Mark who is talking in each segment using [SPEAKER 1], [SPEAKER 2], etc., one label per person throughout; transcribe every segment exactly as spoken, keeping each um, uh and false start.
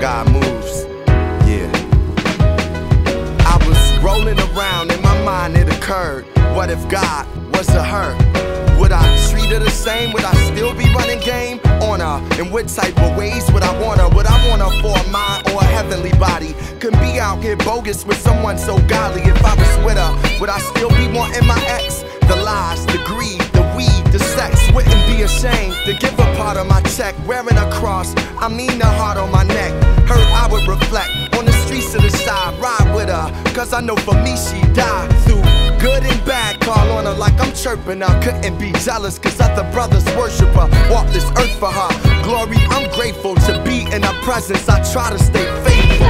[SPEAKER 1] God moves. Yeah. I was rolling around, in my mind it occurred, what if God was a her? Would I treat her the same? Would I still be running game on her? In what type of ways would I want her? Would I want her for a mind or a heavenly body? Couldn't be out here bogus with someone so godly. If I was with her, would I still be wanting my ex? The lies, the greed, the weed, the sex. Wouldn't be ashamed to give a part of my check. Wearing a cross, I mean the heart on my neck. Her I would reflect on the streets of the side. Ride with her, cause I know for me she died. Through good and bad, call on her like I'm chirping her. Couldn't be jealous cause other brothers worship her. Walk this earth for her glory, I'm grateful to be in her presence. I try to stay faithful.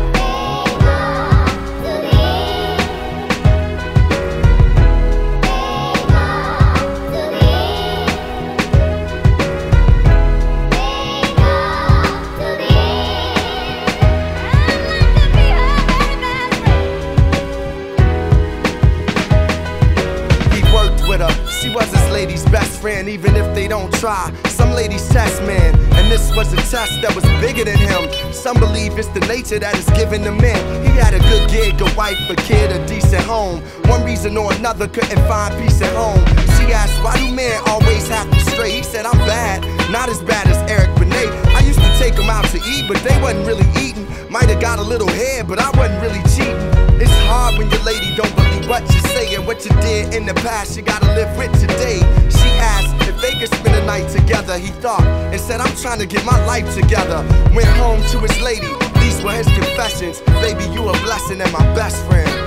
[SPEAKER 1] She was his lady's best friend, even if they don't try. Some ladies test, man, and this was a test that was bigger than him. Some believe it's the nature that is given to men. He had a good gig, a wife, a kid, a decent home. One reason or another couldn't find peace at home. She asked, why do men always have to stray? He said, I'm bad, not as bad as Eric Benet. I used to take them out to eat, but they wasn't really eating. Might've got a little head, but I wasn't really cheating. It's hard when your lady don't believe what you say, and what you did in the past you gotta live with today. She asked if they could spend a night together. He thought and said, I'm trying to get my life together. Went home to his lady, these were his confessions. Baby, you a blessing and my best friend.